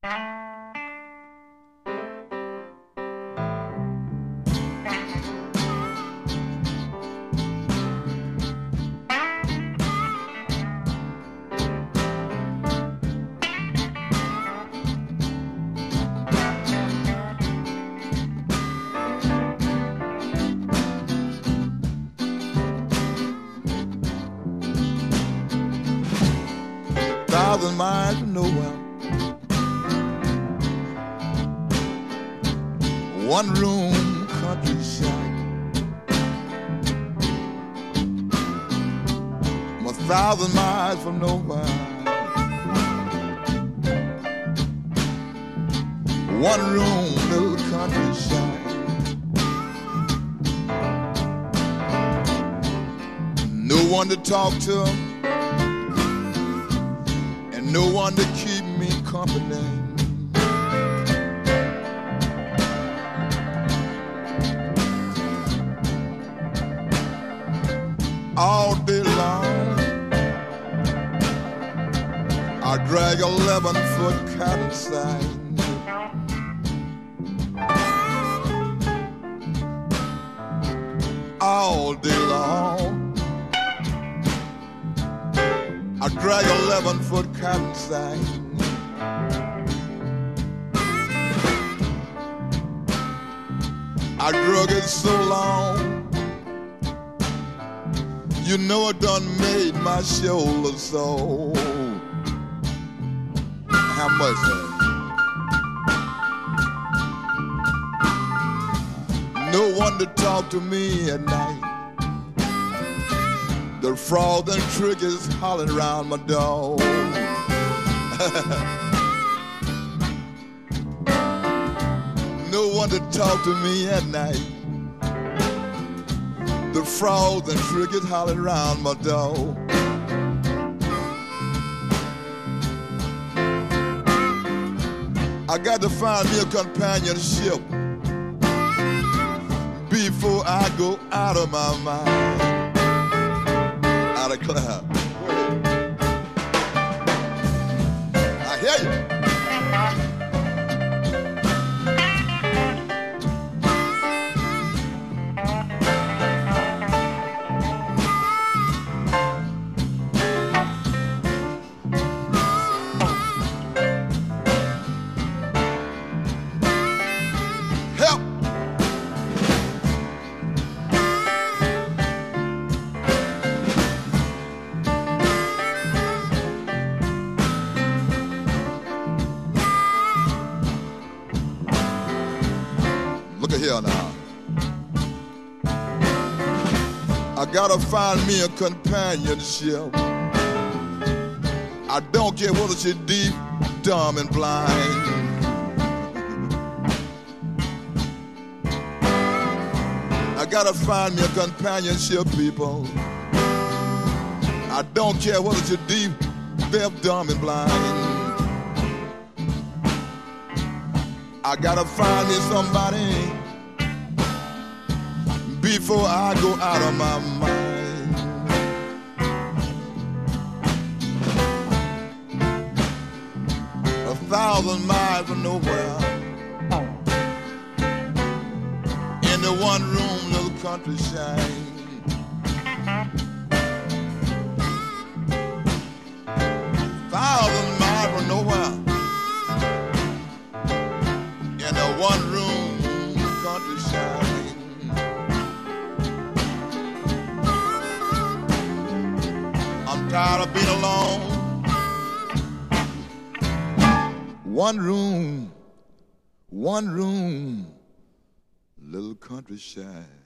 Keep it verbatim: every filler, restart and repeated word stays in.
Thousand miles from nowhere, one room countryside. I'm a thousand miles from nowhere, one room little countryside. No one to talk to, no one to keep me company. All day long, I drag eleven foot cotton sign. All day long, I drag eleven foot cotton sign. I drug it so long, you know it done made my shoulder sore. How much, sir? No one to talk to me at night. The frogs and crickets hollering around my door. No one to talk to me at night. The frogs and crickets hollering around my door. I got to find me a companionship before I go out of my mind. Out of cloud. I hear you. Help. Look at here now. I gotta find me a companionship. I don't care whether she's deep, dumb, and blind. I gotta find me a companionship, people. I don't care whether she's deep, deaf, dumb, and blind. I gotta find me somebody before I go out of my mind. A thousand miles from nowhere, in the one room little countryside. Thousand miles from nowhere, in a one room countryside. I'm tired of being alone. One room, one room, little countryside.